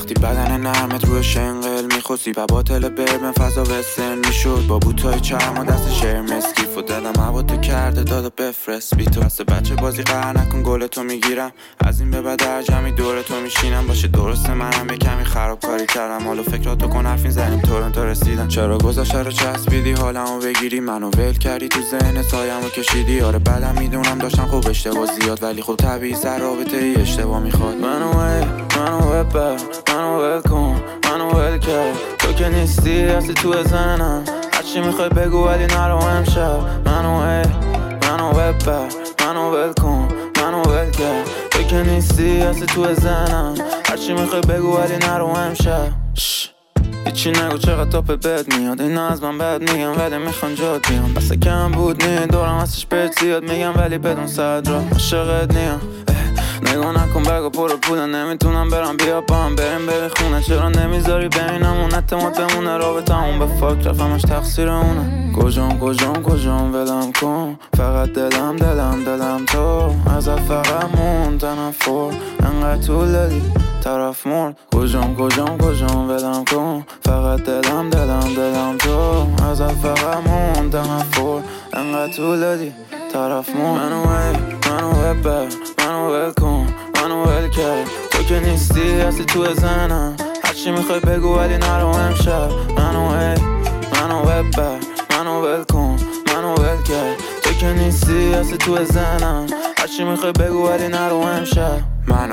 وقتی بدن نرمت روی شنقل میخوسی و باطل بربن فضا وسترن میشد با بوتای چرم و دست شعر مسکیف و دلم هواتو کرده دادا بفرست بی تو دست بچه بازی قهر نکن گل تو میگیرم از این به بعد در جمعی دور تو میشینم باشه درسته منم یه کمی خرابکاری کردم حالا فکراتو کن حرفین زنیم تورنتو رسیدم چرا گذاشته رو چسبیدی حالمو بگیری منو ول کردی تو ذهن سایمو کشیدی آره بعدم میدونم داشتم خوب اشتباه زیاد ولی خب طبیعی سر رابطه ای اشتباه میخواد منو ببر منو ول کن منو ول کرد تو که نیستی هستی تو زنم هرچی میخوای بگو ولی نرو امشب منو ببر منو ول کن منو ول کرد تو که نیستی هستی تو زنم هرچی میخوای بگو ولی نرو امشب هیچی نگو چقدر تاپ بد میاد اینا از من بد میگم ولی میخوان جات بیام بسه کم بود نی دورم هستش بهت زیاد میگم ولی بدون صدرا عاشقت نیم نگاه نکن بگو پر پوله نمیتونم برم بیا با هم بریم بری خونه چرا نمیذاری ببینم اون اعتماد بمونه رابطه همون به فاک رفمش تقصیر اونه کجام ولم کن فقط دلم تو ازت فقط مون تنفر انقدر طول دادی طرف مرد کجام ولم کن فقط دلم تو ازت فقط مون تنفر انقدر طول دادی طرف مرد منو ببر منو ول کن منو ول کرد تو که نیستی هستی تو زنم هرچی میخوای بگو ولی نرو امشب منو ببر منو ول کن منو ول کرد تو که نیستی هستی تو زنم هرچی میخوای بگو ولی نرو امشب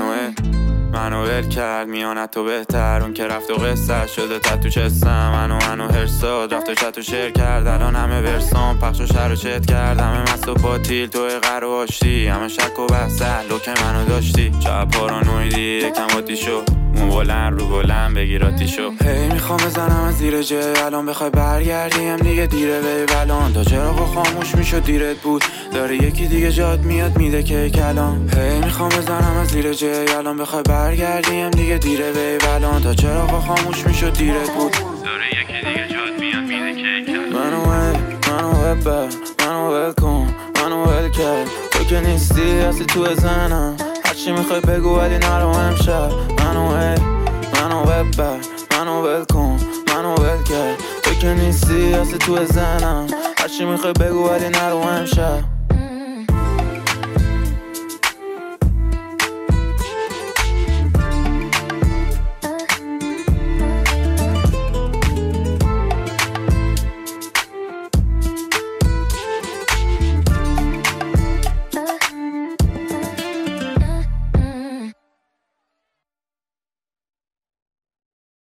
منو ول کرد میانت تو بهتر اون که رفت و قصه شده تتو چستم منو هرساد رفت و چت و شعر کرد الان همه برسان پخش و شر و چت کرد همه مست و پاتیل توی قر و آشتی همه شک و بحث لوک منو داشتی شب پارانویدی یکم عادی شو مو بلند رو بلند بگیر آتیشو هی میخوام بزنم از زیر جه الان بخوای برگردیم دیگه دیره بی الان تا چراغ خاموش میشد دیرت بود داره یکی دیگه جات میاد میده که کلام هی میخوام بزنم از زیر جه الان بخوای برگردیم دیگه دیره بی الان تا چراغ خاموش میشد دیرت بود داره یکی دیگه جات میاد میده که کلام منو ببر منو ول کن منو ول کرد تو که نیستی هستی تو زنم هرچی میخوای بگو ولی نرو امشب منو ببر منو ول کن منو ول کرد تو که نیستی هستی تو زنم هرچی میخوای بگو ولی نرو امشب